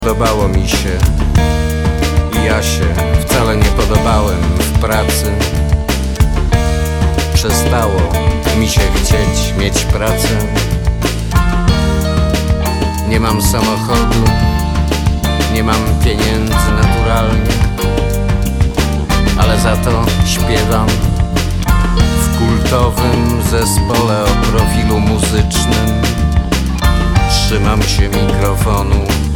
Podobało mi się i ja się wcale nie podobałem w pracy. Przestało mi się chcieć mieć pracę. Nie mam samochodu, nie mam pieniędzy naturalnie, ale za to śpiewam w kultowym zespole o profilu muzycznym. Trzymam się mikrofonu